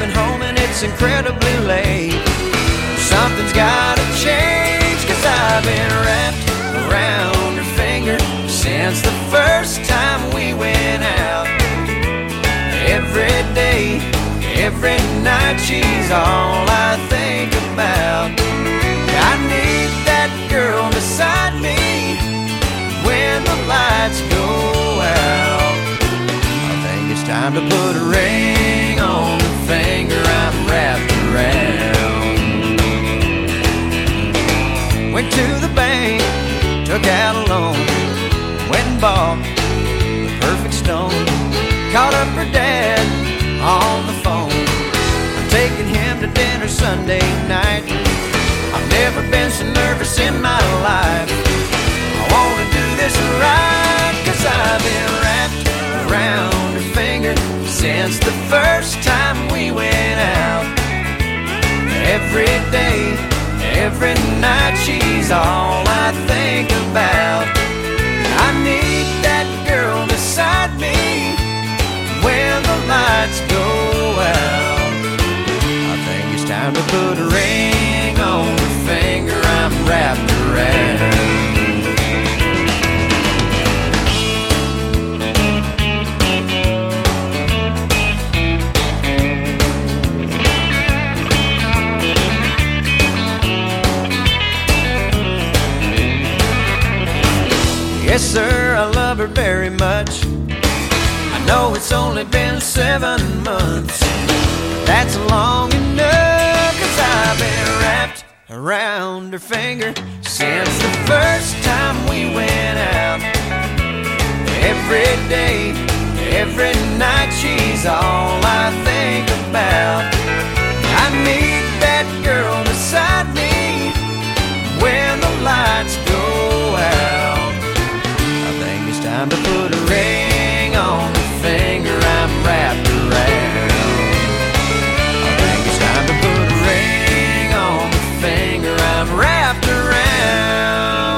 driving home and it's incredibly late. Something's gotta change, 'cause I've been wrapped around her finger since the first time we went out. Every day, every night, she's all I think about. I need that girl beside me when the lights go out. I think it's time to put a ring on the finger I'm wrapped around. Went to the bank, took out a loan, went and bought the perfect stone. Called up her dad on the phone. I'm taking him to dinner Sunday night. I've never been so nervous in my life. I wanna do this right, 'cause I've been wrapped around her finger since the first time we went out. Every day, every night, she's all I think about. I need that girl beside me when the lights go out. I think it's time to put a ring on the finger I'm wrapped around. Yes, sir, I love her very much. I know it's only been 7 months. That's long enough, 'cause I've been wrapped around her finger since the first time we went out. Every day, every night, she's all I think about. I need that girl beside me when the lights go out. I think it's time to put a ring on the finger I'm wrapped around. I think it's time to put a ring on the finger I'm wrapped around.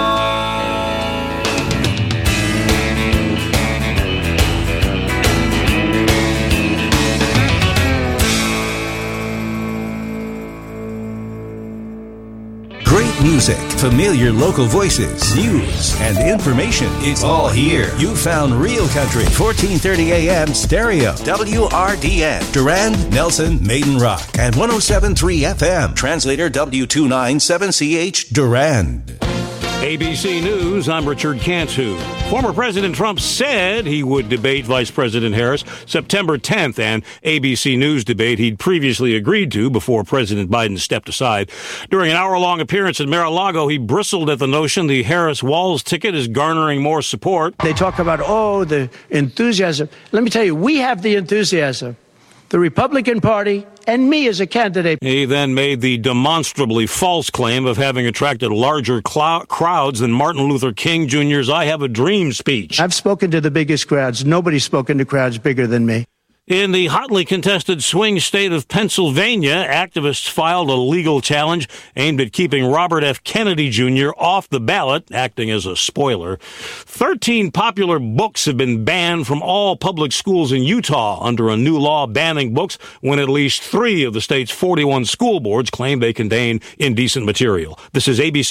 Great music, familiar local voices, news, and information. It's all here. You found Real Country, 1430 AM stereo, WRDN, Durand, Nelson, Maiden Rock, and 107.3 FM, translator W297CH, Durand. ABC News, I'm Richard Cantu. Former President Trump said he would debate Vice President Harris September 10th, and ABC News debate he'd previously agreed to before President Biden stepped aside. During an hour-long appearance at Mar-a-Lago, he bristled at the notion the Harris-Walz ticket is garnering more support. They talk about, the enthusiasm. Let me tell you, we have the enthusiasm. The Republican Party and me as a candidate. He then made the demonstrably false claim of having attracted larger crowds than Martin Luther King Jr.'s I Have a Dream speech. I've spoken to the biggest crowds. Nobody's spoken to crowds bigger than me. In the hotly contested swing state of Pennsylvania, activists filed a legal challenge aimed at keeping Robert F. Kennedy Jr. off the ballot, acting as a spoiler. 13 popular books have been banned from all public schools in Utah under a new law banning books when at least 3 of the state's 41 school boards claim they contain indecent material. This is ABC.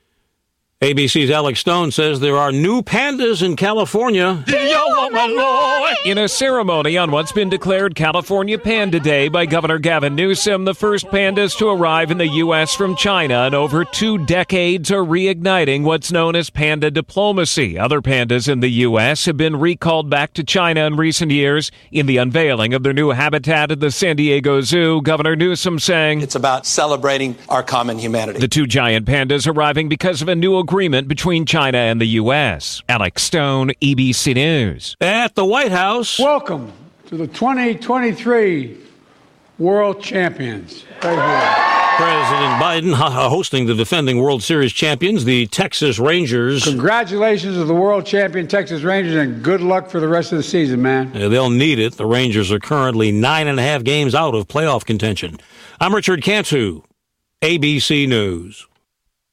ABC's Alex Stone says there are new pandas in California. In a ceremony on what's been declared California Panda Day by Governor Gavin Newsom, the first pandas to arrive in the U.S. from China in over 2 decades are reigniting what's known as panda diplomacy. Other pandas in the U.S. have been recalled back to China in recent years. In the unveiling of their new habitat at the San Diego Zoo, Governor Newsom saying, "It's about celebrating our common humanity." The 2 giant pandas arriving because of a new agreement between China and the U.S. Alex Stone, ABC News. At the White House. Welcome to the 2023 World Champions. Right here. President Biden hosting the defending World Series champions, the Texas Rangers. Congratulations to the world champion Texas Rangers, and good luck for the rest of the season, man. They'll need it. The Rangers are currently 9.5 games out of playoff contention. I'm Richard Cantu, ABC News.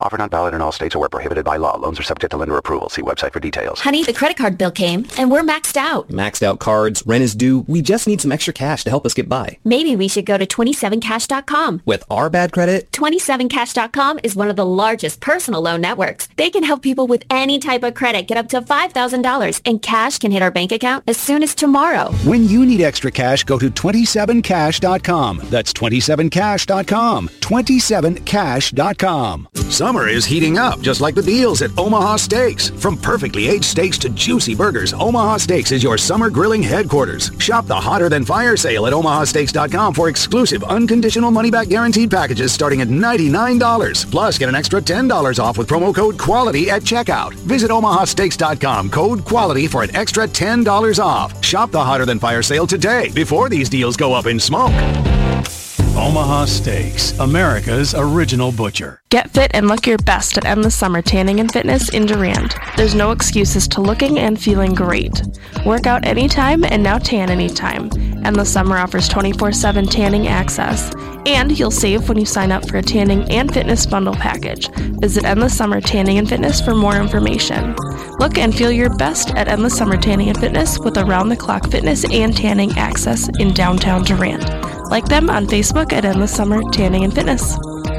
Offer not valid in all states or where prohibited by law. Loans are subject to lender approval. See website for details. Honey, the credit card bill came, and we're maxed out. Maxed out cards, rent is due. We just need some extra cash to help us get by. Maybe we should go to 27cash.com. With our bad credit? 27cash.com is one of the largest personal loan networks. They can help people with any type of credit get up to $5,000, and cash can hit our bank account as soon as tomorrow. When you need extra cash, go to 27cash.com. That's 27cash.com. 27cash.com. Summer is heating up, just like the deals at Omaha Steaks. From perfectly aged steaks to juicy burgers, Omaha Steaks is your summer grilling headquarters. Shop the Hotter Than Fire sale at omahasteaks.com for exclusive, unconditional money-back guaranteed packages starting at $99. Plus, get an extra $10 off with promo code QUALITY at checkout. Visit omahasteaks.com, code QUALITY for an extra $10 off. Shop the Hotter Than Fire sale today before these deals go up in smoke. Omaha Steaks, America's original butcher. Get fit and look your best at Endless Summer Tanning and Fitness in Durand. There's no excuses to looking and feeling great. Work out anytime and now tan anytime. Endless Summer offers 24/7 tanning access. And you'll save when you sign up for a tanning and fitness bundle package. Visit Endless Summer Tanning and Fitness for more information. Look and feel your best at Endless Summer Tanning and Fitness with around-the-clock fitness and tanning access in downtown Durand. Like them on Facebook at Endless Summer Tanning and Fitness.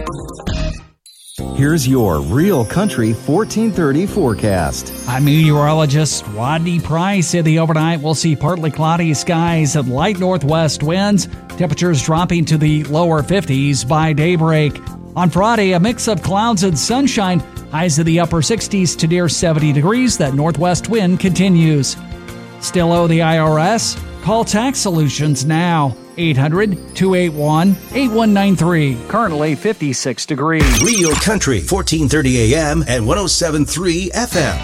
Here's your Real Country 1430 forecast. I'm meteorologist Rodney Price. In the overnight, we'll see partly cloudy skies and light northwest winds. Temperatures dropping to the lower 50s by daybreak. On Friday, a mix of clouds and sunshine. Highs in the upper 60s to near 70 degrees. That northwest wind continues. Still owe the IRS? Call Tax Solutions now. 800-281-8193. Currently 56 degrees. Real Country, 1430 AM and 107.3 FM.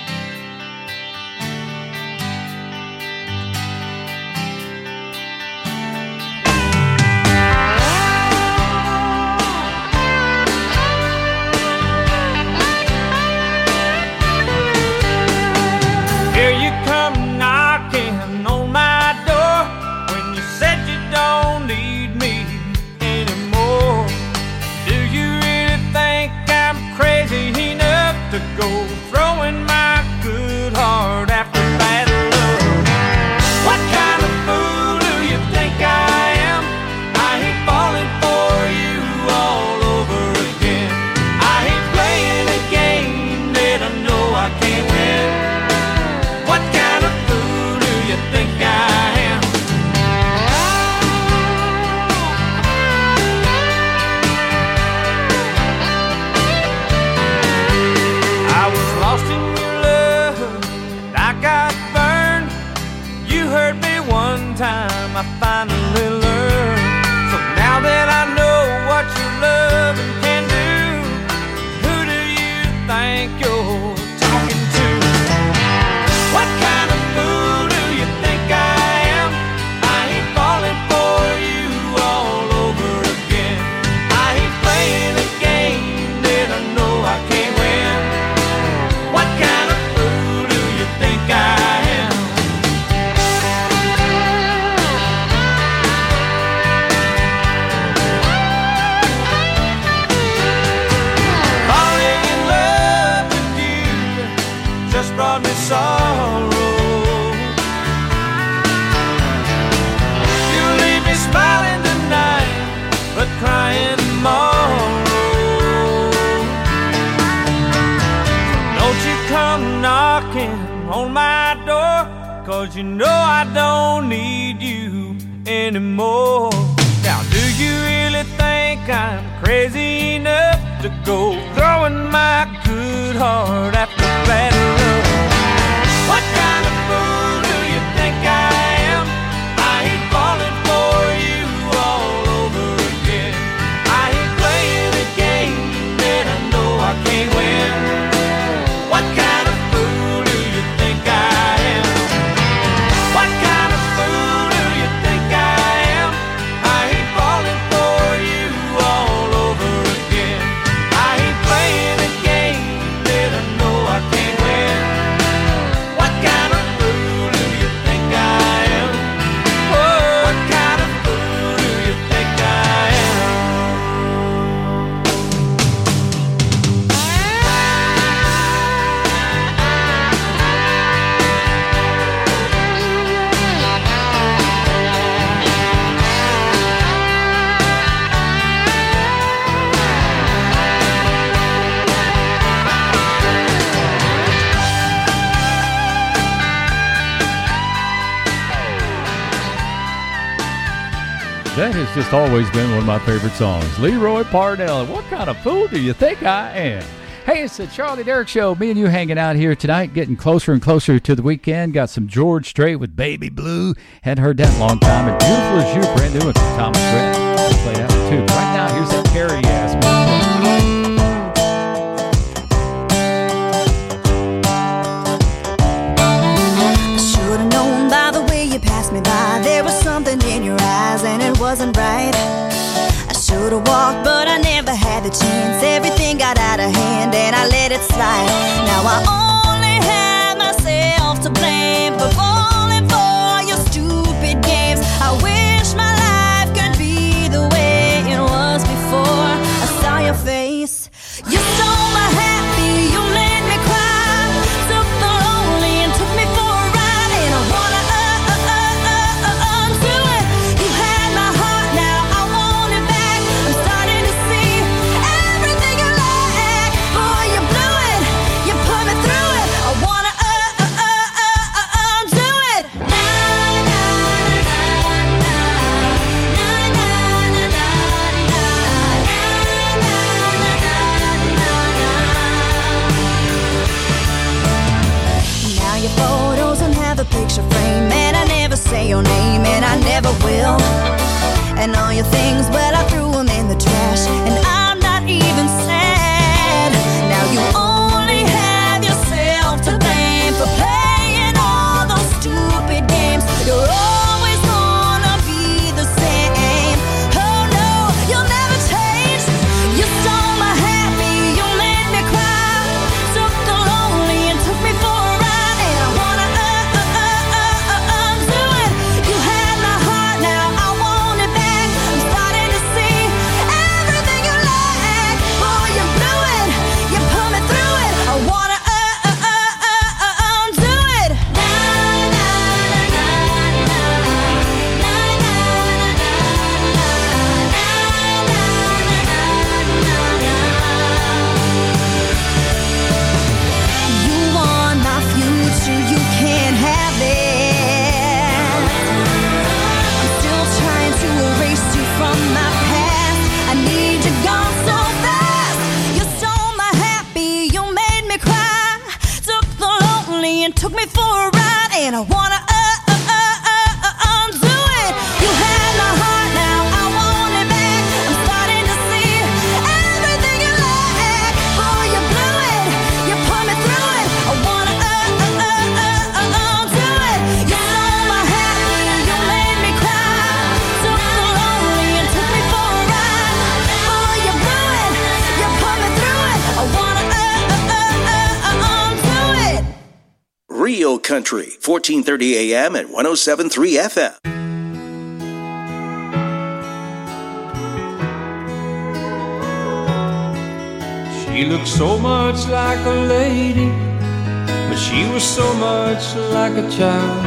Here you come knocking on my door when you said you don't need me anymore. Do you really think I'm crazy enough to go throwing my good heart after bad love? What kind of fool do you think I am? I ain't falling for you all over again. I ain't playing a game that I know I can't win. What kind of fool do you think I am? I was lost in your love, and I got burned. You hurt me one time, I finally learned. So now that I know what your loving can do, who do you think you're talking to? What kind of fool do you think I am? I ain't falling for you all over again. I ain't playing a game that I know I can't win. What kind of fool do you think I am? Falling in love with you just brought me sorrow. You leave me smiling tonight, but crying tomorrow. Don't you come knocking on my door, 'cause you know I don't need you anymore. Now do you really think I'm crazy enough to go throwing my good heart after bad love? What kind of fool do you think I am? I ain't falling for you all over again. I ain't playing a game that I know I can't win. What kind of fool do you think I am? What kind of fool do you think I am? I ain't falling for you all over again. I ain't playing a game that I know I That has just always been one of my favorite songs. Leroy Parnell. What kind of fool do you think I am? Hey, it's the Charlie Derrick Show. Me and you hanging out here tonight, getting closer and closer to the weekend. Got some George Strait with Baby Blue. Hadn't heard that in a long time. And Beautiful as You, brand new with Thomas Rhett. We'll play that one too. Right now, here's that Carrie ass. Passed me by, there was something in your eyes and it wasn't right. I should have walked, but I never had the chance. Everything got out of hand and I let it slide. Now I only have myself to blame for falling for your stupid games. I wish my life could be the way it was before I saw your face. You stole my happy, you made me cry, took the lonely and took me for a ride. And I wanna picture frame, and I never say your name, and I never will. And all your things, well, I threw them in the trash, and I'm not even sad. Now you only have yourself to blame for playing all those stupid games. You're always gonna be the same. Oh no, you'll never change. You stole my happy, you made me cry, took the lonely and took me for a ride. And I wanna took me for a ride, and I wanna undo it. You had my heart, now I want it back. I'm starting to see everything you like. Boy, you blew it, you put me through it. I wanna undo it. You stole my happy, you made me cry, took the lonely and took me for a ride. Boy, you blew it, you put me through it. I wanna undo it. Real Country, 1430 AM and 107.3 FM. She looked so much like a lady, but she was so much like a child.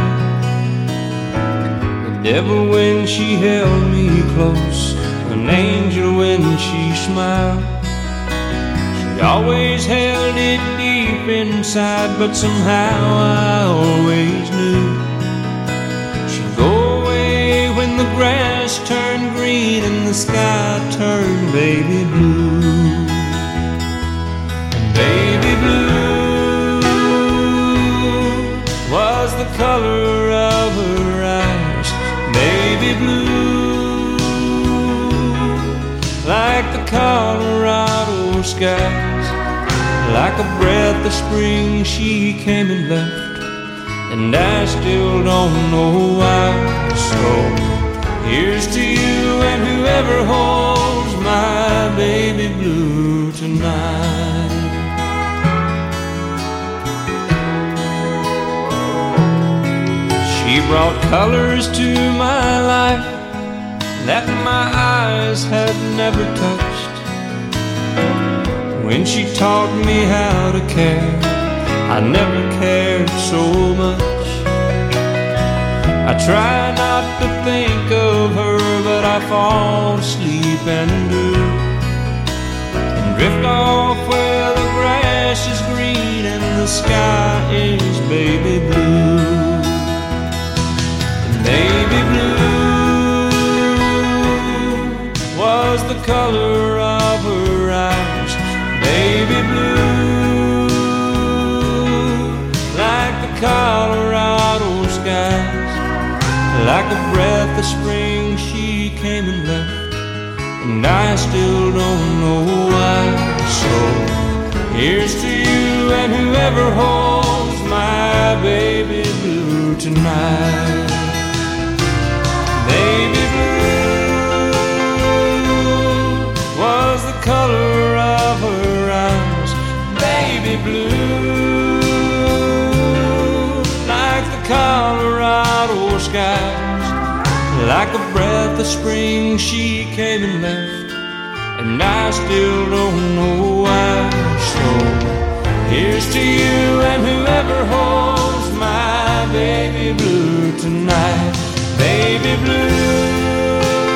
The devil when she held me close, an angel when she smiled. She always held it deep inside, but somehow I always knew she'd go away when the grass turned green and the sky turned baby blue. And baby blue was the color of her eyes. Baby blue, like the Colorado skies. Like a breath of spring she came and left, and I still don't know why. So here's to you and whoever holds my baby blue tonight. She brought colors to my life that my eyes had never touched. When she taught me how to care, I never cared so much. I try not to think of her, but I fall asleep and do, and drift off where the grass is green and the sky is baby blue. And baby blue the color of her eyes, baby blue, like the Colorado skies, like a breath of spring she came and left, and I still don't know why. So here's to you and whoever holds my baby blue tonight. Baby blue was the color of her eyes, baby blue, like the Colorado skies, like a breath of spring she came and left, and I still don't know why. So here's to you and whoever holds my baby blue tonight. Baby blue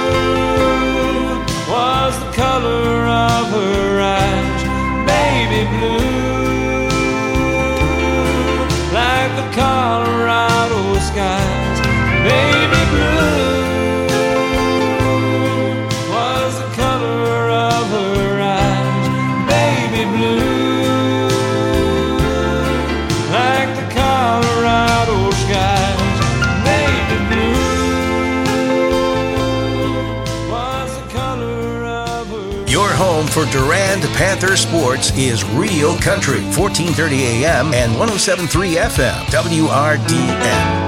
was the color of her eyes, baby blue, like the Colorado skies, baby blue was the color of her eyes, baby blue, like the Colorado skies, baby blue. Your home for Durand Panther sports is Real Country, 1430 AM and 107.3 FM, WRDN.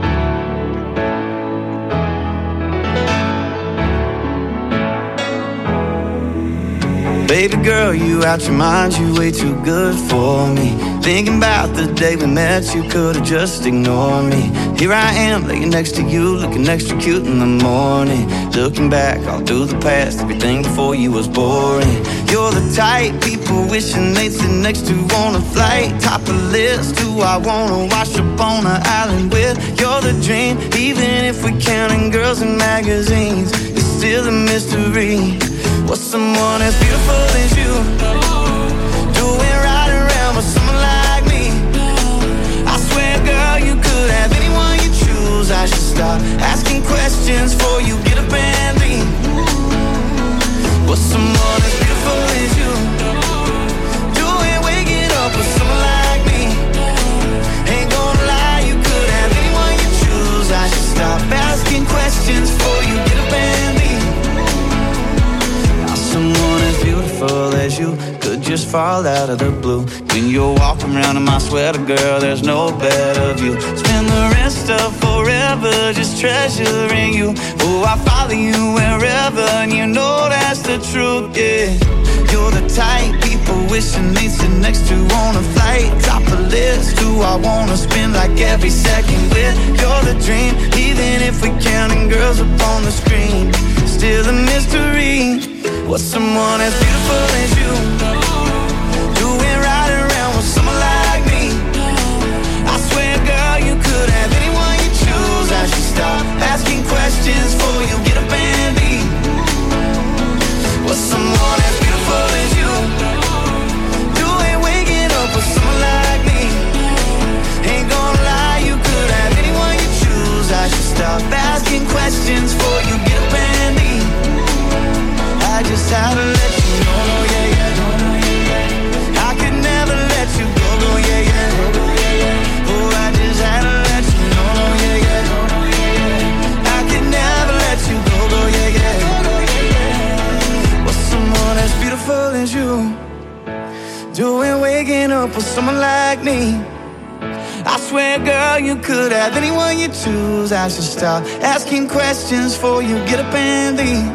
Baby girl, you out your mind, you way too good for me. Thinking about the day we met, you could've just ignored me. Here I am, laying next to you, looking extra cute in the morning. Looking back all through the past, everything before you was boring. You're the type people wishing they'd sit next to on a flight. Top of the list, who I wanna wash up on an island with. You're the dream, even if we're counting girls in magazines, it's still a mystery. What's someone as beautiful as you doing right around with someone like me? I swear, girl, you could have anyone you choose. I should stop asking questions before you get up and leave. What's someone as beautiful as you doing waking up with someone like me? Ain't gonna lie, you could have anyone you choose. I should stop asking questions before you get up and leave. Someone as beautiful as you could just fall out of the blue. When you're walking around in my sweater, girl, there's no better view. Spend the rest of forever just treasuring you. Oh, I follow you wherever, and you know that's the truth, yeah. You're the type people wishing they'd sit next to on a flight. Top of the list, who I wanna spend like every second with. You're the dream, even if we're counting girls up on the screen, still a mystery. What's someone as beautiful as you doing right around with someone like me? I swear, girl, you could have anyone you choose. I should stop asking questions before you get up and leave. What's someone as beautiful as you doing waking up with someone like me? Ain't gonna lie, you could have anyone you choose. I should stop asking questions before you get up and leave. I just had to let you know, yeah, yeah. I could never let you go, yeah, yeah. Oh, I just had to let you know, yeah, yeah. I could never let you go, yeah, yeah. What's someone as beautiful as you doing waking up with someone like me? I swear, girl, you could have anyone you choose. I should stop asking questions before you get up and leave.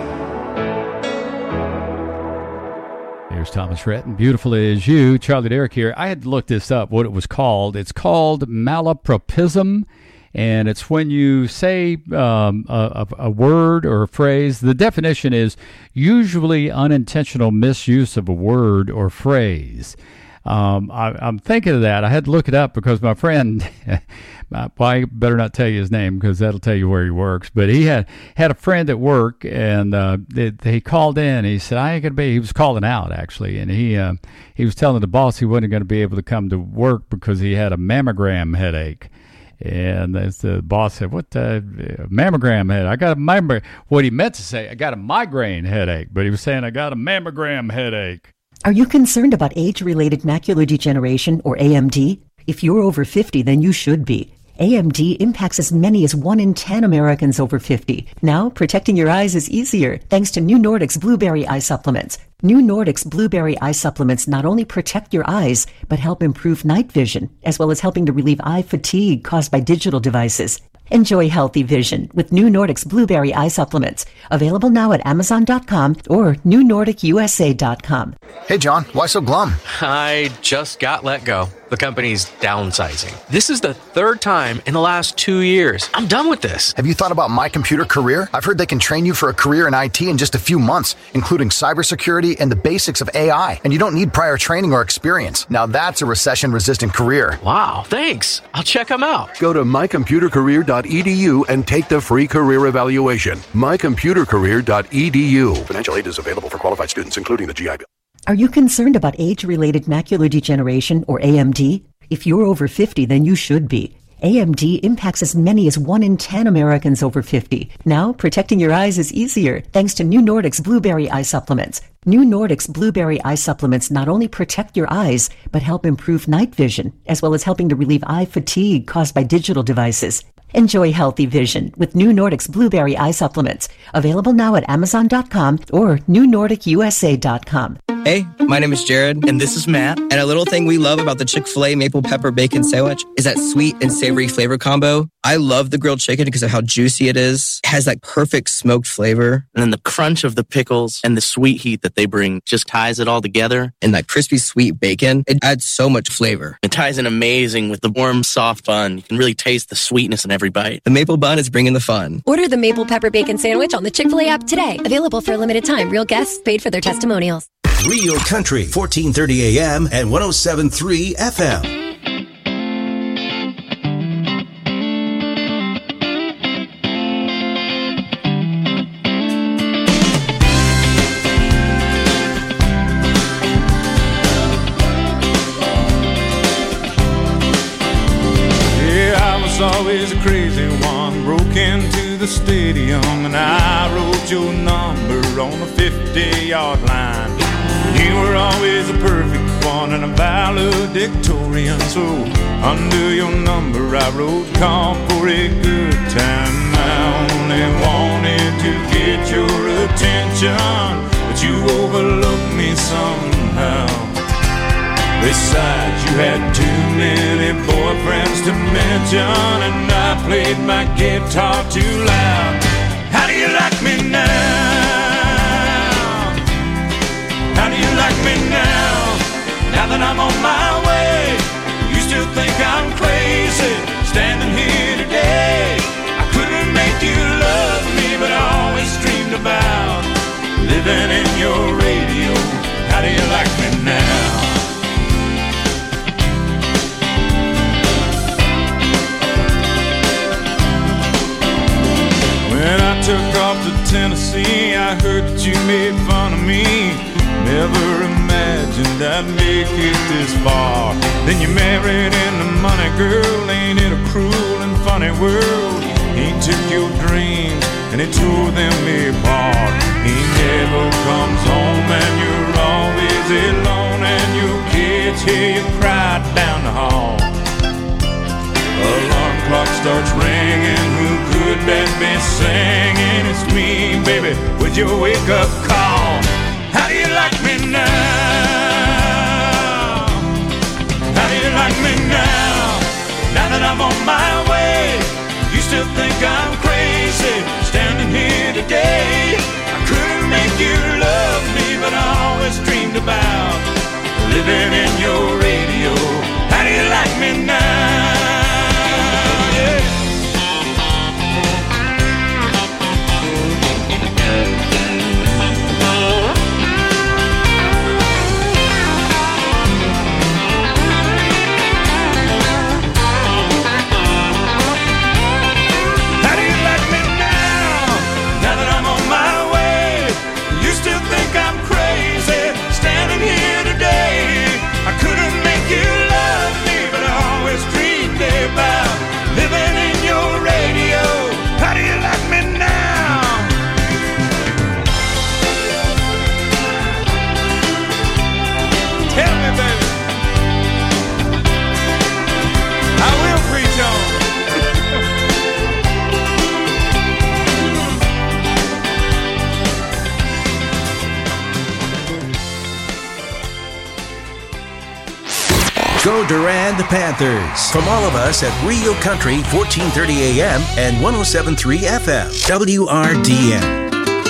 There's Thomas Rhett, Beautiful As You. Charlie Derrick here. I had to look this up, what it was called. It's called malapropism, and it's when you say a word or a phrase. The definition is usually unintentional misuse of a word or phrase. I'm thinking of that. I had to look it up because my friend, I better not tell you his name because that'll tell you where he works, but he had a friend at work, and he called in. He said, I ain't going to be, he was calling out actually, and he was telling the boss he wasn't going to be able to come to work because he had a mammogram headache. And the boss said, what, mammogram headache? I got a mammogram. What he meant to say, I got a migraine headache, but he was saying, I got a mammogram headache. Are you concerned about age-related macular degeneration, or AMD? If you're over 50, then you should be. AMD impacts as many as 1 in 10 Americans over 50. Now, protecting your eyes is easier thanks to New Nordic's Blueberry Eye Supplements. New Nordic's Blueberry Eye Supplements not only protect your eyes, but help improve night vision, as well as helping to relieve eye fatigue caused by digital devices. Enjoy healthy vision with New Nordic's Blueberry Eye Supplements. Available now at Amazon.com or NewNordicUSA.com. Hey, John, why so glum? I just got let go. The company's downsizing. This is the third time in the last 2 years. I'm done with this. Have you thought about My Computer Career? I've heard they can train you for a career in IT in just a few months, including cybersecurity and the basics of AI. And you don't need prior training or experience. Now that's a recession-resistant career. Wow, thanks. I'll check them out. Go to mycomputercareer.edu and take the free career evaluation. mycomputercareer.edu. Financial aid is available for qualified students, including the GI Bill. Are you concerned about age-related macular degeneration, or AMD? If you're over 50, then you should be. AMD impacts as many as 1 in 10 Americans over 50. Now, protecting your eyes is easier thanks to New Nordic's Blueberry Eye Supplements. New Nordic's Blueberry Eye Supplements not only protect your eyes, but help improve night vision, as well as helping to relieve eye fatigue caused by digital devices. Enjoy healthy vision with New Nordic's Blueberry Eye Supplements. Available now at Amazon.com or NewNordicUSA.com. Hey, my name is Jared, and this is Matt. And a little thing we love about the Chick-fil-A Maple Pepper Bacon Sandwich is that sweet and savory flavor combo. I love the grilled chicken because of how juicy it is. It has that perfect smoked flavor. And then the crunch of the pickles and the sweet heat that they bring just ties it all together. And that crispy sweet bacon, it adds so much flavor. It ties in amazing with the warm, soft bun. You can really taste the sweetness in every bite. The maple bun is bringing the fun. Order the Maple Pepper Bacon Sandwich on the Chick-fil-A app today. Available for a limited time. Real guests paid for their testimonials. Real Country, 1430 AM and 107.3 FM. Always a crazy one, broke into the stadium and I wrote your number on the 50-yard line. You were always a perfect one and a valedictorian, so under your number I wrote, call for a good time. I only wanted to get your attention, but you overlooked me somehow. Besides, you had too many boyfriends to mention, and I played my guitar too loud. How do you like me now? How do you like me now? Now that I'm on my way, you still think I'm crazy, standing here today. I couldn't make you love me, but I always dreamed about living in your radio. How do you like me now? When I took off to Tennessee, I heard that you made fun of me. Never imagined I'd make it this far. Then you married into money, girl. Ain't it a cruel and funny world? He took your dreams and he tore them apart. He never comes home and you're always alone, and your kids hear you cry down the hall. Alarm clock starts ringing, who could that be singing? It's me, baby, with your wake-up call. How do you like me now? How do you like me now? Now that I'm on my way, you still think I'm crazy, standing here today. I couldn't make you love me, but I always dreamed about living in your radio. How do you like me now? Go Durand Panthers. From all of us at Real Country 1430 AM and 107.3 FM. WRDN.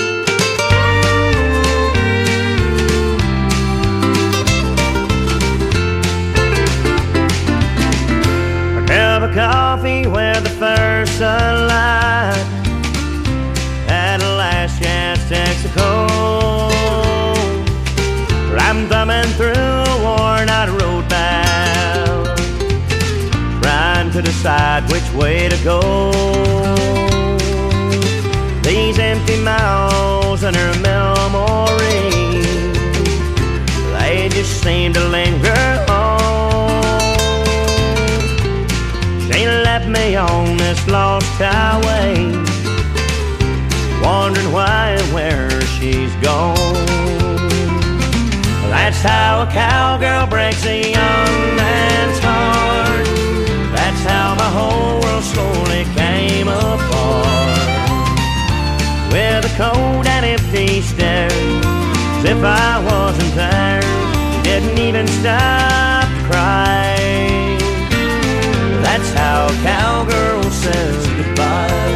Cup of coffee where the first sunlight at a last chance takes a cold. I'm thumbing through a worn-out road map, trying to decide which way to go. These empty miles in her memory, they just seem to linger on. She left me on this lost highway, wondering why and where she's gone. That's how a cowgirl breaks a young man's heart. That's how my whole world slowly came apart. With a cold and empty stare, as if I wasn't there, didn't even stop to cry. That's how a cowgirl says goodbye.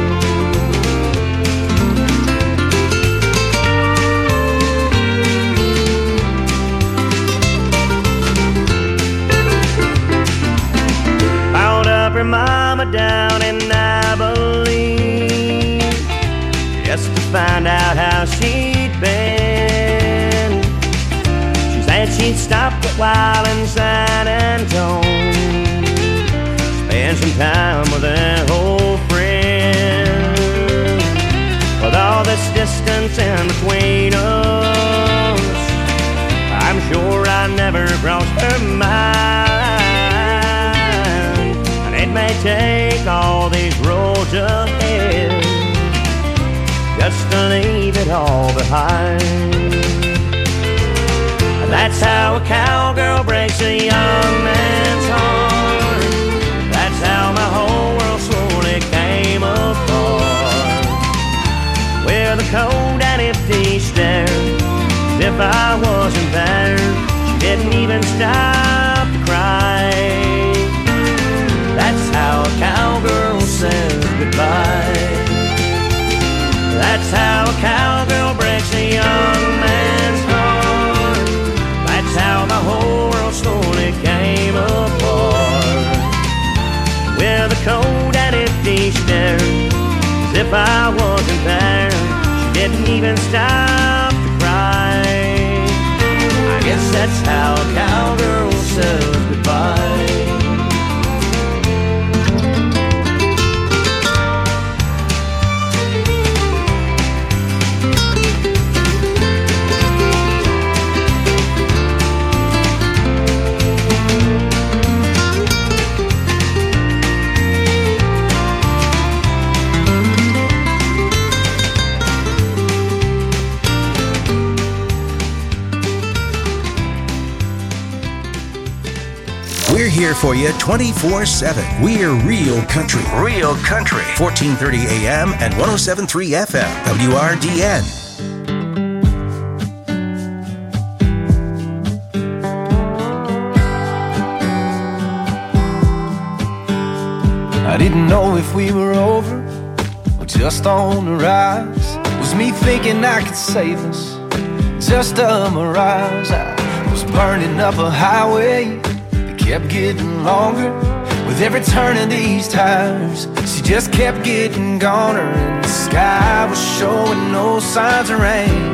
Found up her mama down in Abilene, just to find out how she'd been. She said she'd stopped a while in San Antonio, spend some time with an old friend. With all this distance in between us, I'm sure I never crossed her mind. And it may take all these roads ahead just to leave it all behind. That's how a cowgirl breaks a young man's heart. That's how my whole world slowly came apart. With a cold and empty stare, as if I wasn't there, she didn't even stop to cry. That's how a cowgirl says goodbye. That's how a cowgirl breaks a young man's heart. That's how my whole world slowly came apart. With a cold and empty stare, as if I wasn't there, she didn't even stop to cry. I guess that's how a cowgirl says goodbye. We're here for you 24/7. We're Real Country. Real Country. 1430 AM and 107.3 FM. WRDN. I didn't know if we were over or just on the rise. Was me thinking I could save us, just a mirage. I was burning up a highway that kept getting longer. With every turn of these tires, she just kept getting goner. And the sky was showing no signs of rain.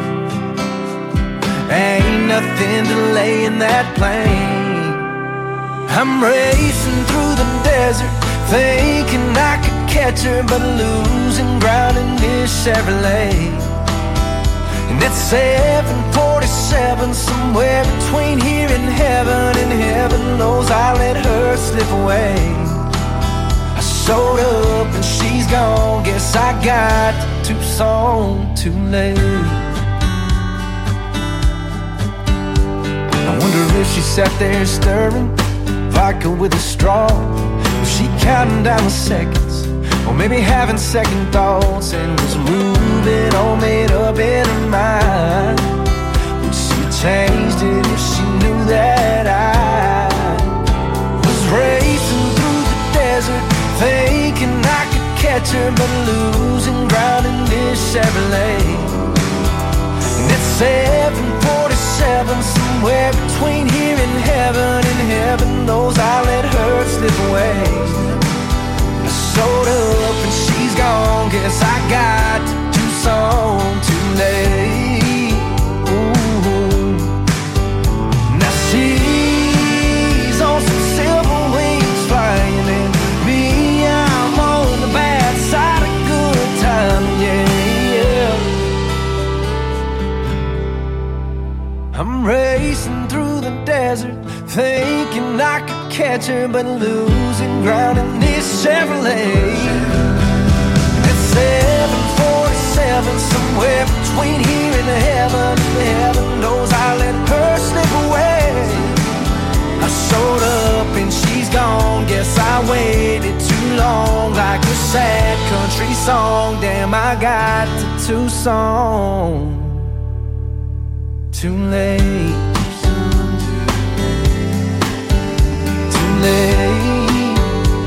Ain't nothing delaying that plane. I'm racing through the desert, thinking I could catch her, but losing ground in this Chevrolet. And it's 7:47, somewhere between here and heaven knows I let her slip away. I showed up and she's gone, guess I got to Tucson too late. I wonder if she sat there stirring vodka with a straw. Was she counting down the seconds, or maybe having second thoughts, and was moving all made up in her mind? Would she have changed it if she knew that I'd 747, somewhere between here and heaven knows I let her slip away. I showed up and she's gone, guess I got to Tucson too late. Ooh. Now she's on some silver wings flying, and me, I'm on the bad side of good time, yeah. I'm racing through the desert, thinking I could catch her, but losing ground in this Chevrolet. At 747, somewhere between here and heaven knows I let her slip away. I showed up and she's gone, guess I waited too long, like a sad country song. Damn, I got to Tucson too late. Too late.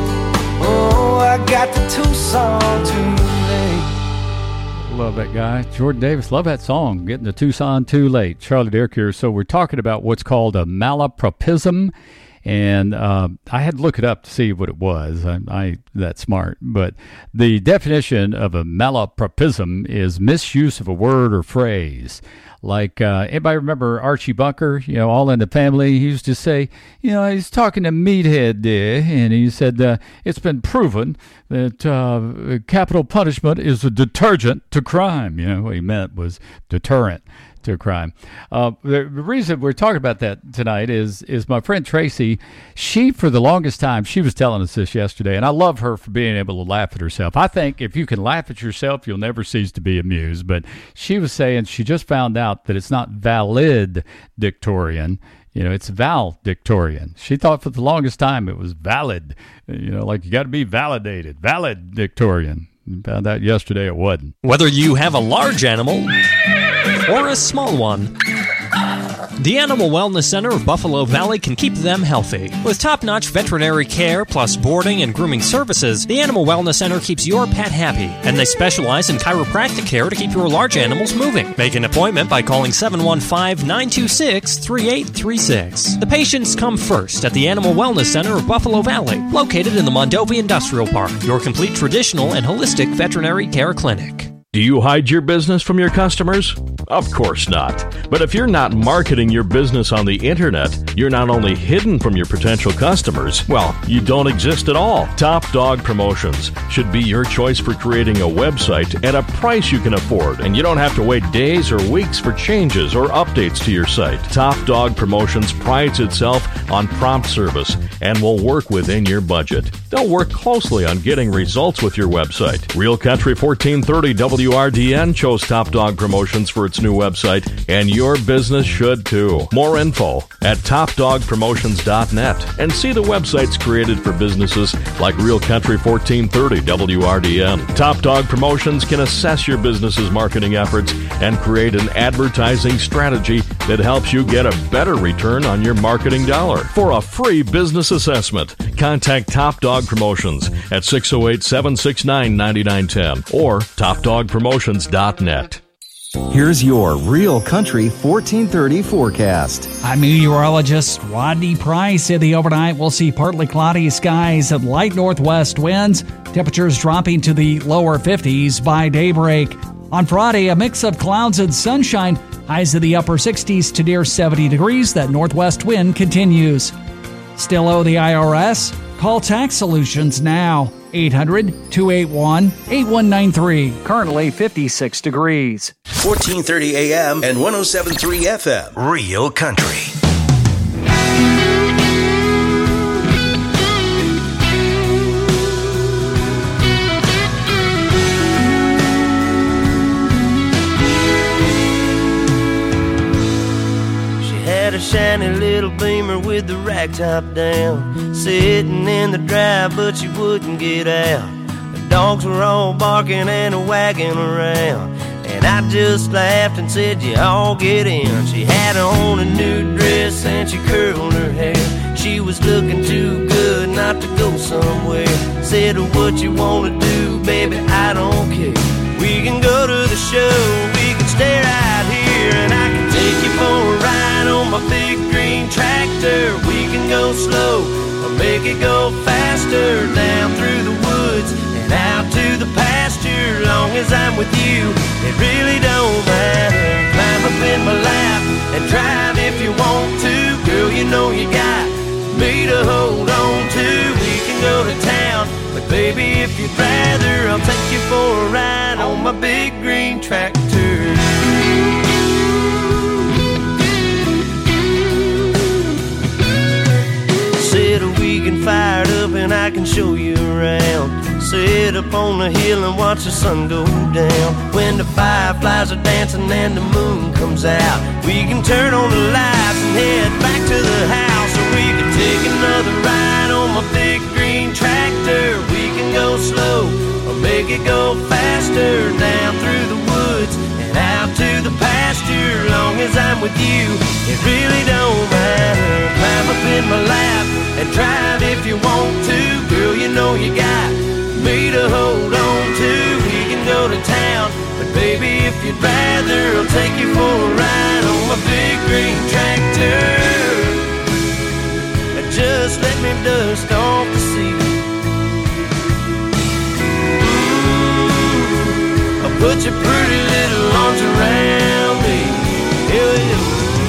Oh, I got to Tucson too late. Love that guy. Jordan Davis, love that song, Getting to Tucson Too Late. Charlie Derrick here. So we're talking about what's called a malapropism. And I had to look it up to see what it was. I that smart. But the definition of a malapropism is misuse of a word or phrase. Like, anybody remember Archie Bunker, All in the Family? He used to say, he's talking to Meathead there, and he said, it's been proven that capital punishment is a detergent to crime. What he meant was deterrent to crime. The reason we're talking about that tonight is my friend Tracy. She, for the longest time, she was telling us this yesterday, and I love her for being able to laugh at herself. I think if you can laugh at yourself, you'll never cease to be amused. But she was saying she just found out that it's not valedictorian. It's valedictorian. She thought for the longest time it was valid. Like you got to be validated. Valedictorian. Found out yesterday it wasn't. Whether you have a large animal or a small one, the Animal Wellness Center of Buffalo Valley can keep them healthy. With top-notch veterinary care plus boarding and grooming services, the Animal Wellness Center keeps your pet happy, and they specialize in chiropractic care to keep your large animals moving. Make an appointment by calling 715-926-3836. The patients come first at the Animal Wellness Center of Buffalo Valley, located in the Mondovi Industrial Park, your complete traditional and holistic veterinary care clinic. Do you hide your business from your customers? Of course not. But if you're not marketing your business on the internet, you're not only hidden from your potential customers, well, you don't exist at all. Top Dog Promotions should be your choice for creating a website at a price you can afford, and you don't have to wait days or weeks for changes or updates to your site. Top Dog Promotions prides itself on prompt service and will work within your budget. They'll work closely on getting results with your website. Real Country 1430 WRDN chose Top Dog Promotions for its new website, and your business should too. More info at topdogpromotions.net, and see the websites created for businesses like Real Country 1430 WRDN. Top Dog Promotions can assess your business's marketing efforts and create an advertising strategy that helps you get a better return on your marketing dollar. For a free business assessment, contact Top Dog Promotions at 608-769-9910 or topdogpromotions.net. Here's your Real Country 1430 forecast. I'm meteorologist Rodney Price. In the overnight, we'll see partly cloudy skies and light northwest winds. Temperatures dropping to the lower 50s by daybreak. On Friday, a mix of clouds and sunshine. Highs in the upper 60s to near 70 degrees. That northwest wind continues. Still owe the IRS? Call Tax Solutions now. 800-281-8193. Currently 56 degrees. 1430 AM and 107.3 FM. Real Country. Had a shiny little Beamer with the rag top down, sitting in the drive, but she wouldn't get out. The dogs were all barking and wagging around, and I just laughed and said, you all get in. She had on a new dress and she curled her hair. She was looking too good not to go somewhere. Said, what you wanna do, baby, I don't care. We can go to the show, we can stay right here, and I can take it go faster down through the woods and out to the pasture. Long as I'm with you, it really don't matter. Climb up in my lap and drive if you want to. Girl, you know you got me to hold on to. We can go to town, but baby, if you'd rather, I'll take you for a ride on my big green tractor. Set a weekend fired up and I can show you around. Sit up on the hill and watch the sun go down. When the fireflies are dancing and the moon comes out, we can turn on the lights and head back to the house. Or we can take another ride on my big green tractor. We can go slow or make it go faster down through the woods and out to the pasture. Long as I'm with you, it really don't matter. Climb up in my lap and drive if you want to. Girl, you know you got me to hold on to. We can go to town, but baby, if you'd rather, I'll take you for a ride on my big green tractor. Just let me dust off the seat. I'll put your pretty little arms around me. Hell yeah.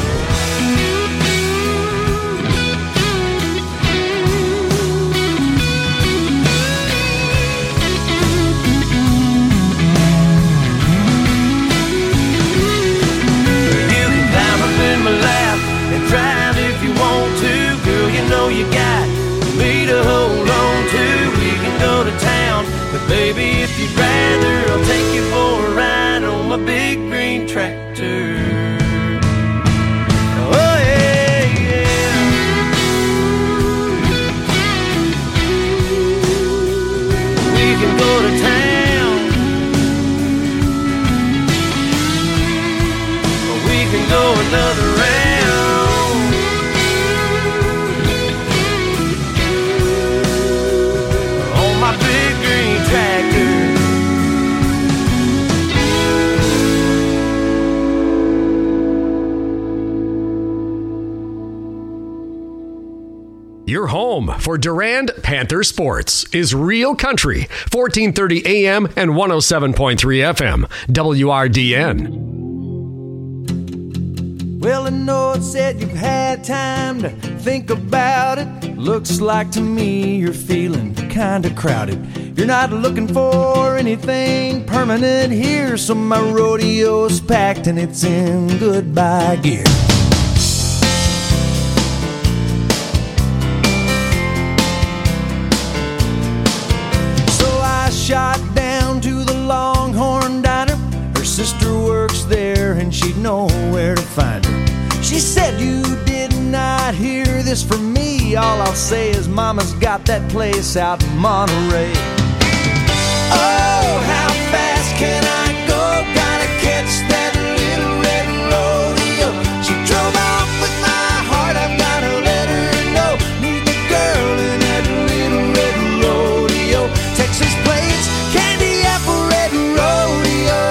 Drive if you want to, girl, you know you got me to hold on to. We can go to town, but baby, if you'd rather, I'll take you for a ride on my big green tractor. Oh yeah, yeah. We can go to town, or we can go another round. Your home for Durand Panther Sports is Real Country, 1430 AM and 107.3 FM, WRDN. Well, I know it said you've had time to think about it. Looks like to me you're feeling kinda crowded. You're not looking for anything permanent here, so my rodeo's packed and it's in goodbye gear. Shot down to the Longhorn Diner. Her sister works there and she'd know where to find her. She said, you did not hear this from me. All I'll say is mama's got that place out in Monterey. Oh, how fast can I go? Gotta catch that little red rodeo. She drove off with my heart, I've gotta let her know. Meet the girl in that little red rodeo. Texas plains, candy apple red rodeo.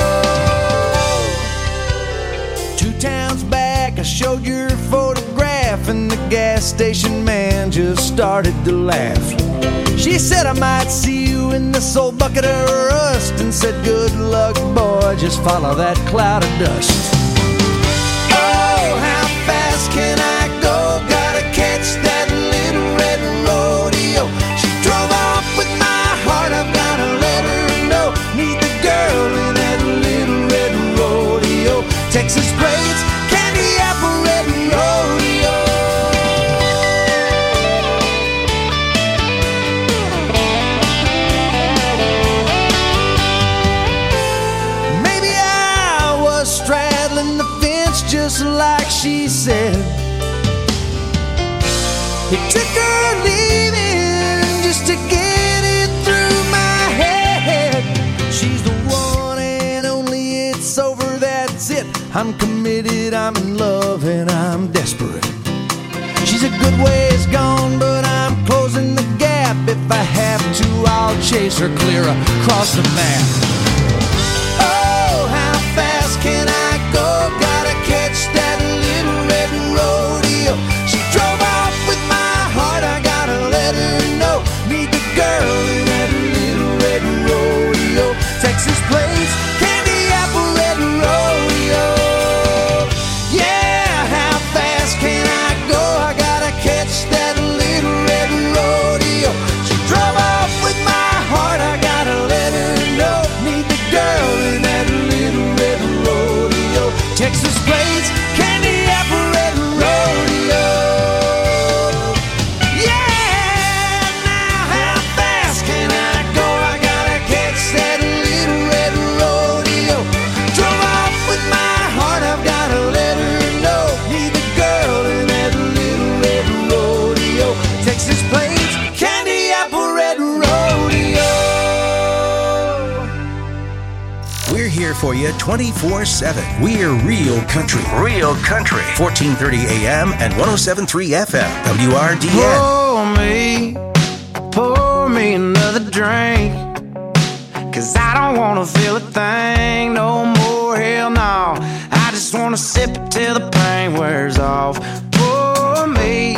2 towns back, I showed your photograph, and the gas station man just started to laugh. She said I might see you in this old bucket of rust, and said good luck boy, just follow that cloud of dust. Oh, how fast can I go? Gotta catch that little red rodeo. She drove off with my heart, I've gotta let her know. Meet the girl in that little red rodeo. Texas braids, candy apple red rodeo. Maybe I was straddling the fence just like she said. It took her leaving just to get it through my head. She's the one and only, it's over, that's it. I'm committed, I'm in love, and I'm desperate. She's a good ways gone, but I'm closing the gap. If I have to, I'll chase her clear across the map. Oh, how fast can I go? Gotta catch that little red rodeo. She drove off with my heart, I gotta let her for you 24/7. We're Real Country. Real Country. 1430 AM and 107.3 FM. WRDN. Pour me another drink, 'cause I don't wanna feel a thing no more, hell no. I just wanna sip it till the pain wears off. Pour me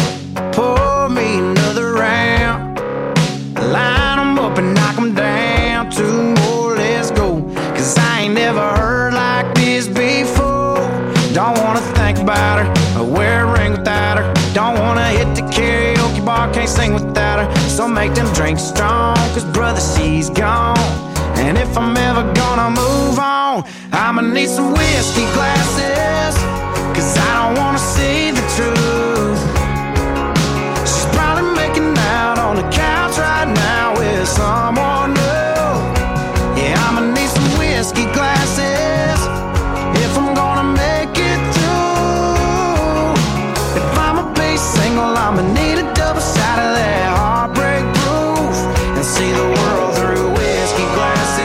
another round. Line 'em up and knock 'em down. 2 more, let's go. 'Cause I ain't never heard like this before. Don't wanna think about her or wear a ring without her. Don't wanna hit the karaoke bar, can't sing without her. So make them drinks strong, 'cause brother, she's gone. And if I'm ever gonna move on, I'ma need some whiskey glasses, 'cause I don't wanna see the truth. She's probably making out on the couch right now with someone new. Yeah, I'ma need some whiskey glasses if I'm gonna make it through. If I'ma be single, I'ma need a double shot of that heartbreak proof, and see the world through whiskey glasses.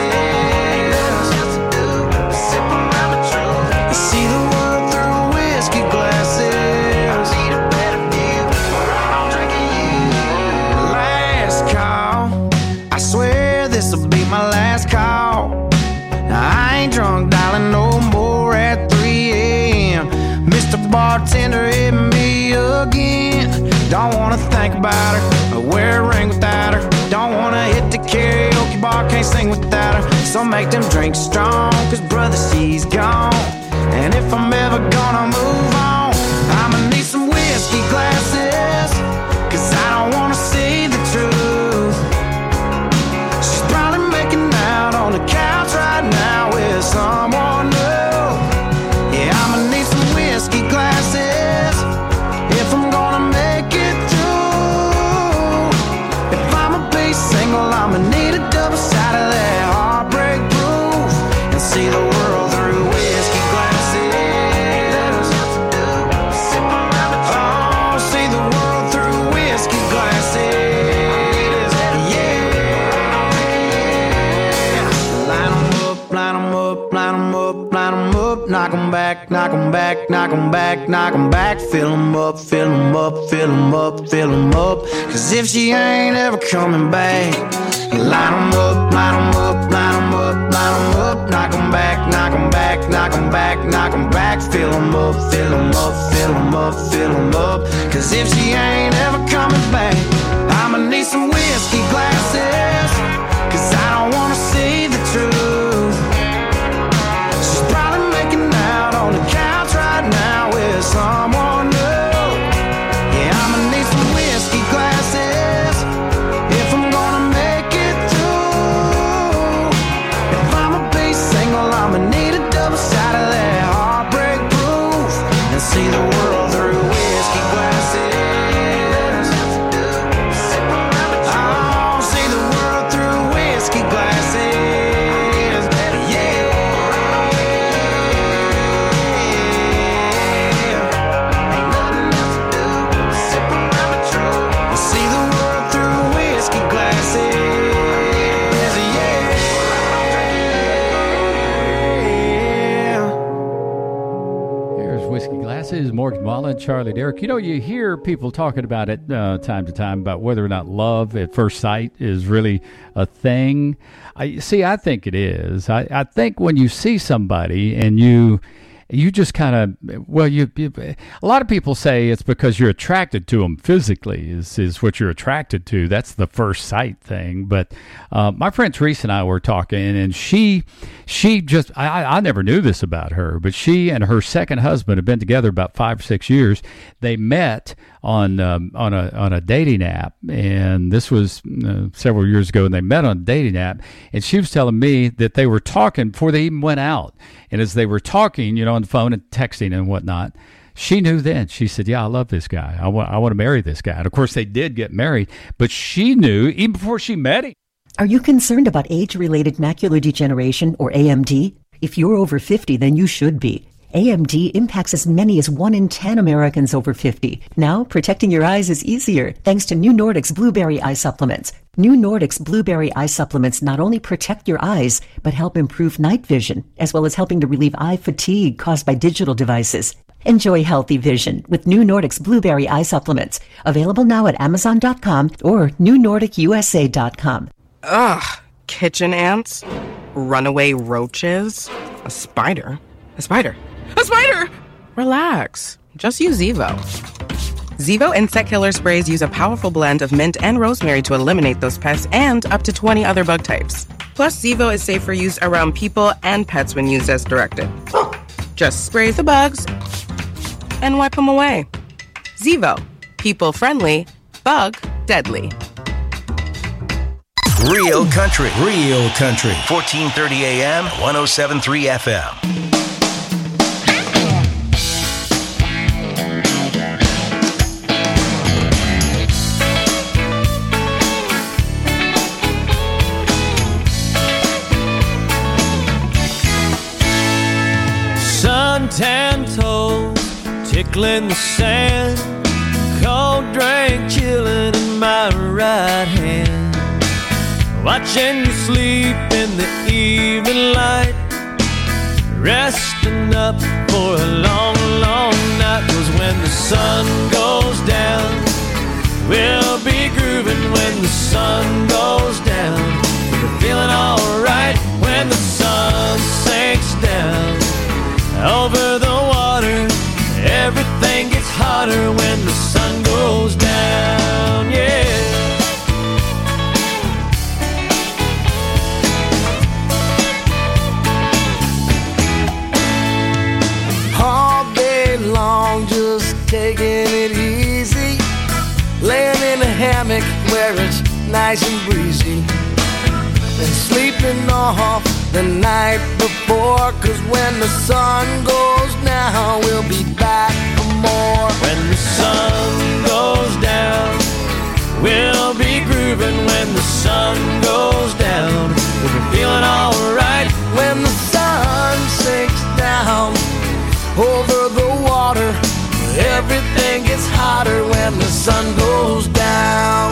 Sip around the truth and see the world through whiskey glasses. I need a better view, or I'm drinking you. Last call, I swear this'll be my last call. Now I ain't drunk, darling, no more at 3 a.m. Mr. Bartender, hit me again. Don't wanna think about her or wear a ring without her. Don't wanna hit the karaoke bar, can't sing without her. So make them drinks strong, 'cause brother, she's gone. And if I'm ever gonna move on, I'ma need some whiskey glasses, 'cause I don't wanna see the truth. She's probably making out on the couch right now with someone new. Yeah, I'ma need some whiskey glasses if I'm gonna make it through. If I'ma be single, I'ma need a double shot of that heartbreak proof, and see the world through whiskey glasses. Sip around the truth. Oh, see the world through whiskey glasses. Yeah. Line 'em up, line 'em up, line 'em up, line 'em up. Knock 'em back, knock 'em back, knock 'em back, knock 'em back. Fill 'em up, fill 'em up, fill 'em up, fill 'em up. 'Cause if she ain't ever coming back, line 'em up, line 'em up, line 'em up, line 'em up. Knock 'em back, knock 'em back, knock 'em back, knock 'em back. Fill 'em up, fill 'em up, fill 'em up, fill 'em up. 'Cause if she ain't ever coming back, I'ma need some whiskey glasses, 'cause I don't wanna see the truth. She's probably making out on the couch right now with someone new. Yeah, I'ma need some whiskey glasses if I'm gonna make it through. If I'ma be single, I'ma need a double shot of that heartbreak proof, and see the world through whiskey glasses. Oh, see the world through whiskey glasses. Yeah. Ain't nothing else to do. Sip around the truth. See the world through whiskey glasses. Yeah. Here's Whiskey Glasses, Morgan Wallen, Charlie Derrick. You know, you hear people talking about it time to time about whether or not love at first sight is really a thing. I think it is. I think when you see somebody and you just kind of, well, a lot of people say it's because you're attracted to them physically is what you're attracted to. That's the first sight thing. But my friend Teresa and I were talking, and she just, I never knew this about her, but she and her second husband have been together about 5 or 6 years. They met on a dating app, and this was several years ago, and they met on a dating app, and she was telling me that they were talking before they even went out. And as they were talking, on the phone and texting and whatnot, she knew then. She said, yeah, I love this guy. I want to marry this guy. And, of course, they did get married. But she knew even before she met him. Are you concerned about age-related macular degeneration, or AMD? If you're over 50, then you should be. AMD impacts as many as 1 in 10 Americans over 50. Now, protecting your eyes is easier thanks to New Nordic's Blueberry Eye Supplements. New Nordic's Blueberry Eye Supplements not only protect your eyes, but help improve night vision, as well as helping to relieve eye fatigue caused by digital devices. Enjoy healthy vision with New Nordic's Blueberry Eye Supplements. Available now at Amazon.com or NewNordicUSA.com. Ugh, kitchen ants, runaway roaches, a spider. A spider! A spider! Relax. Just use Zevo. Zevo insect killer sprays use a powerful blend of mint and rosemary to eliminate those pests and up to 20 other bug types. Plus, Zevo is safe for use around people and pets when used as directed. Just spray the bugs and wipe them away. Zevo. People friendly, bug deadly. Real country. Real country. 1430 AM, 107.3 FM. Suntan toes, tickling the sand, cold drink chilling in my right hand, watching you sleep in the evening light, resting up for a long, long night. 'Cause when the sun goes down, we'll be grooving when the sun goes down. We're feeling alright when the sun sinks down. Over the water, everything gets hotter when the sun goes down, yeah. All day long, just taking it easy, laying in a hammock where it's nice and breezy, and sleeping off the night before. 'Cause when the sun goes down, we'll be back for more. When the sun goes down, we'll be grooving. When the sun goes down, we'll be feeling alright. When the sun sinks down over the water, everything gets hotter when the sun goes down.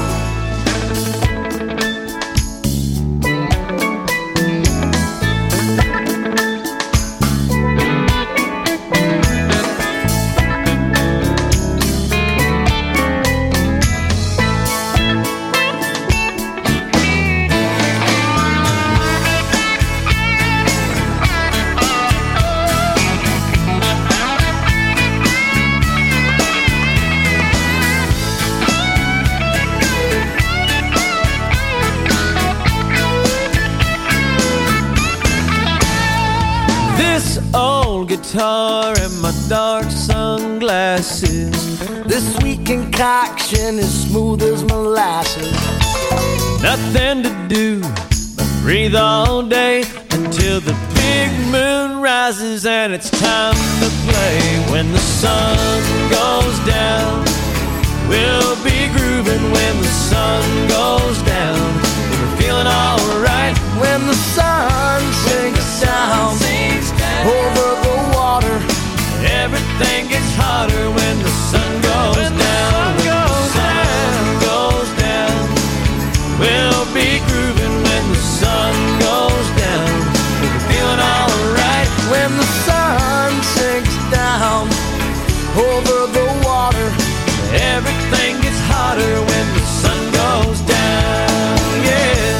Guitar and my dark sunglasses, this sweet concoction is smooth as molasses. Nothing to do but breathe all day until the big moon rises and it's time to play. When the sun goes down, we'll be grooving. When the sun goes down, we're feeling alright. When the sun sinks down over the water, everything gets hotter when the sun goes down. When the sun goes down, we'll be grooving. When the sun goes down, we'll be feeling alright. When the sun sinks down over the water, everything gets hotter when the sun goes down, yeah.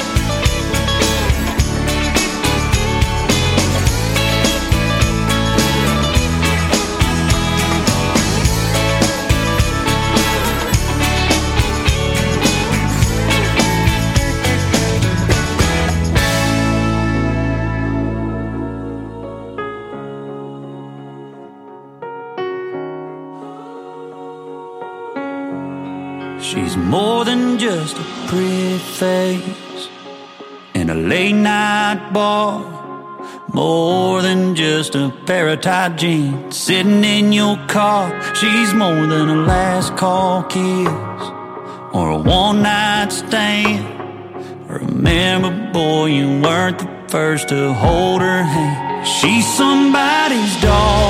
She's more than just a pretty face in a late night bar, more than just a pair of tight jeans sitting in your car. She's more than a last call kiss or a one night stand. Remember, boy, you weren't the first to hold her hand. She's somebody's daughter,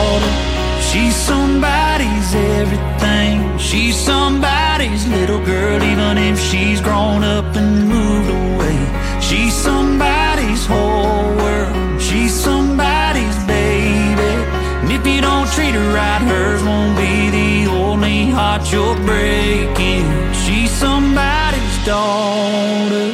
treat her right, hers won't be the only heart you're breaking. She's somebody's daughter.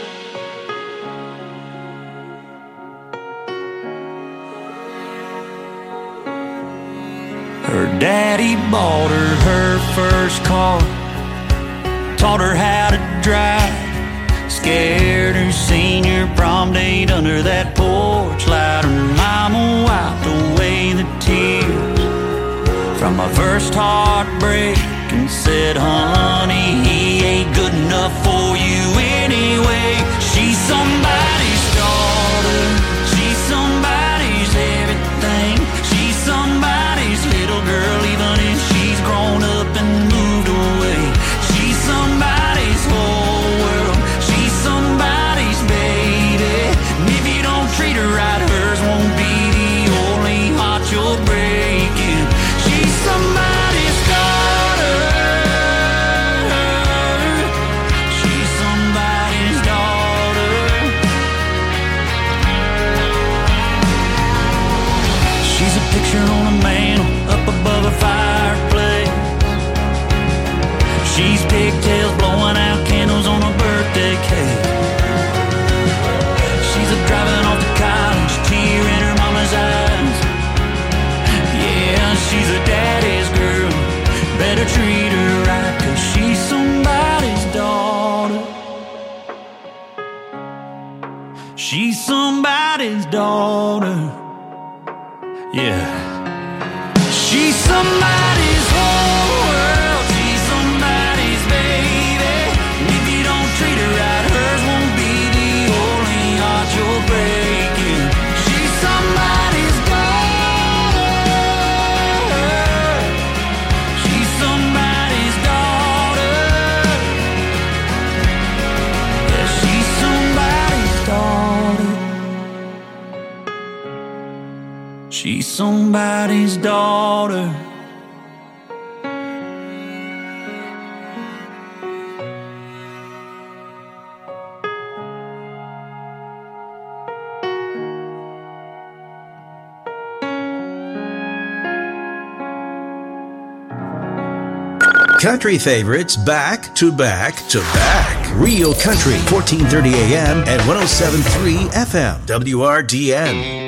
Her daddy bought her her first car, taught her how to drive, scared her senior prom date under that porch light. Her mama wiped away the tears from my first heartbreak and said, honey, he ain't good enough for you anyway. She's somebody's daughter, she's somebody's everything, she's somebody's little girl, even if she's grown up and moved away. She's somebody's whole world, she's somebody's baby. And if you don't treat her right, hers won't be the only heart you're breaking. She's somebody's daughter, she's somebody's daughter. She's a picture on a mantle up above a fireplace. She's pigtails blowing out candles on a birthday cake. She's a driving off to college, tear in her mama's eyes. Yeah, she's a daddy's girl, better treat her right, 'cause she's somebody's daughter. She's somebody's daughter. Yeah. She's somebody's whole world, she's somebody's baby. And if you don't treat her right, hers won't be the only heart you're breaking. She's somebody's daughter, she's somebody's daughter. Yeah, she's somebody's daughter. She's somebody's daughter. Country favorites back to back to back. Real Country, 1430 AM and 107.3 FM. WRDN.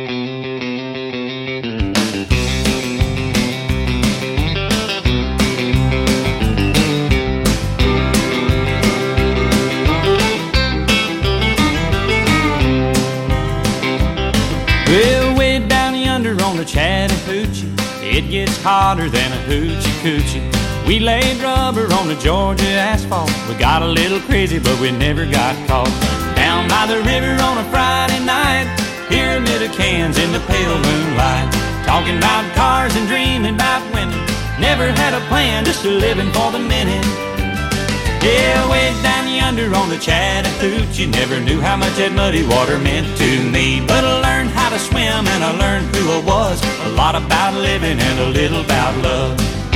Well, way down yonder on the Chattahoochee, it gets hotter than a hoochie coochie. We laid rubber on the Georgia asphalt. We got a little crazy, but we never got caught. Down by the river on a Friday night, pyramid of cans in the pale moonlight, talking about cars and dreaming about women. Never had a plan, just living for the minute. Yeah, way down yonder on the Chattahoochee, never knew how much that muddy water meant to me. But I learned how to swim and I learned who I was, a lot about living and a little about love.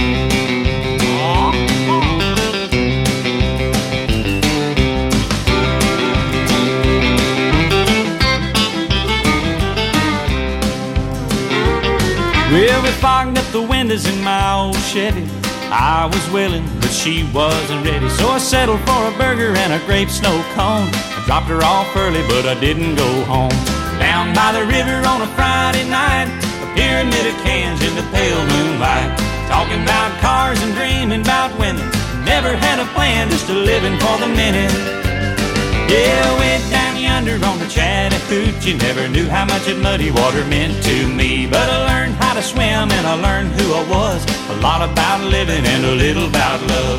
Well, we fogged up the windows in my old Chevy. I was willing, but she wasn't ready, so I settled for a burger and a grape snow cone. I dropped her off early, but I didn't go home. Down by the river on a Friday night, a pyramid of cans in the pale moonlight, talking about cars and dreaming about women. Never had a plan, just a living for the minute. Yeah, way down yonder on the Chattahoochee, never knew how much that muddy water meant to me. But I learned how to swim and I learned who I was, a lot about living and a little about love.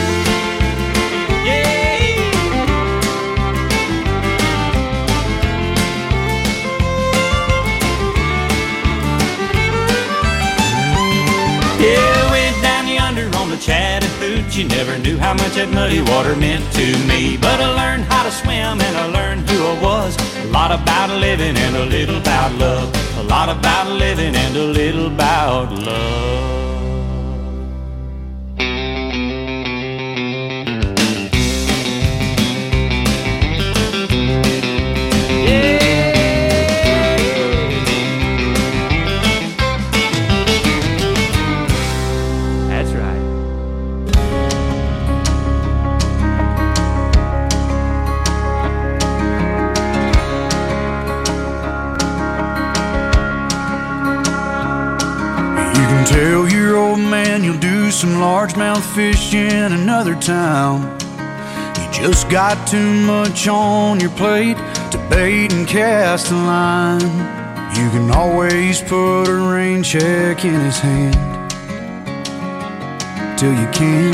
Yeah. Yeah, way down yonder on the Chattahoochee, never knew how much that muddy water meant to me. But I learned how to swim and I learned who I was, a lot about living and a little about love, a lot about living and a little about love. can tell your old man you'll do some largemouth fish in another town. You just got too much on your plate to bait and cast a line. You can always put a rain check in his hand till you can't.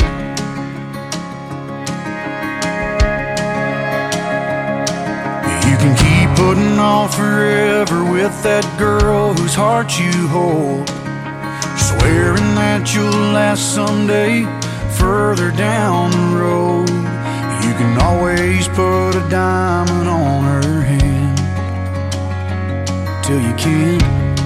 You can keep putting off forever with that girl whose heart you hold, swearing that you'll last someday further down the road. You can always put a diamond on her hand till you can't.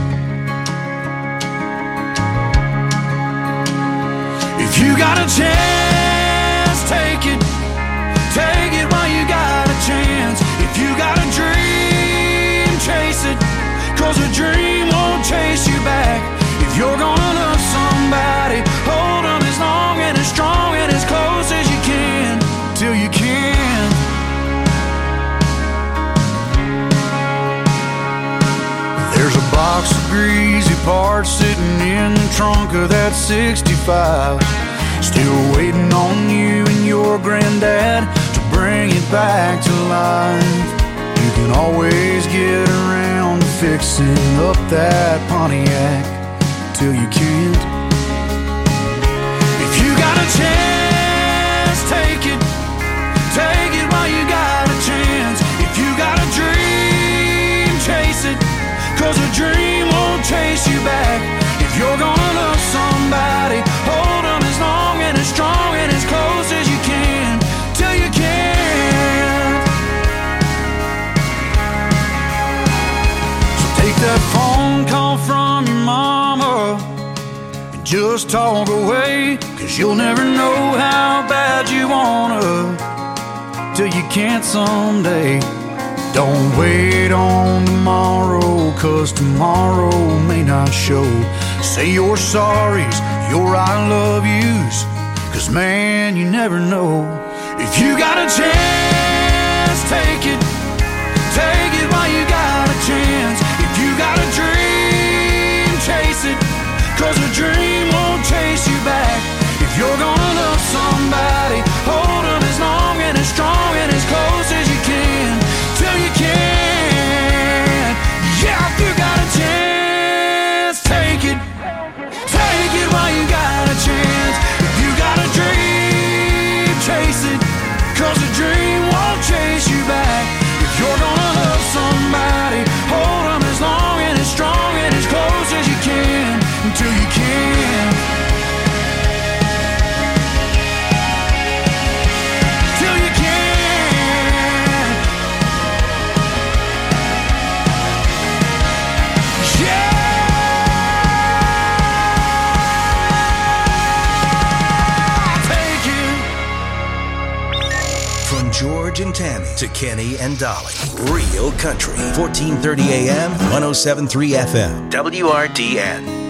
If you got a chance, take it. Take it while you got a chance. If you got a dream, chase it, 'cause a dream won't chase you back. If you're gonna love somebody, hold them as long and as strong and as close as you can till you can. There's a box of greasy parts sitting in the trunk of that 65, still waiting on you and your granddad to bring it back to life. You can always get around to fixing up that Pontiac till you can't. If you got a chance, take it. Take it while you got a chance. If you got a dream, chase it, 'cause a dream won't chase you back. If you're gonna love somebody, hold them as long and as strong and as close as you can till you can't. So take that phone call from your mama and just talk away, 'cause you'll never know how bad you wanna till you can't someday. Don't wait on tomorrow, 'cause tomorrow may not show. Say your sorries, your I love yous, 'cause man, you never know. If you got a chance, take it. Take it while you got a chance. If you got a dream, chase it, 'cause a dream won't chase you back. If you're gonna love somebody, hold them as long and as strong and as close as you can till you can. Yeah, if you got a chance, take it. Take it while you got a chance. If you got a dream, chase it, 'cause a dream won't chase you back. If you're gonna love somebody, hold them as long and as strong and as close as you can until you can. Till you can. Yeah. Take it. From George and Tammy to Kenny and Dolly. Real Country. 1430 AM, 107.3 FM. WRDN.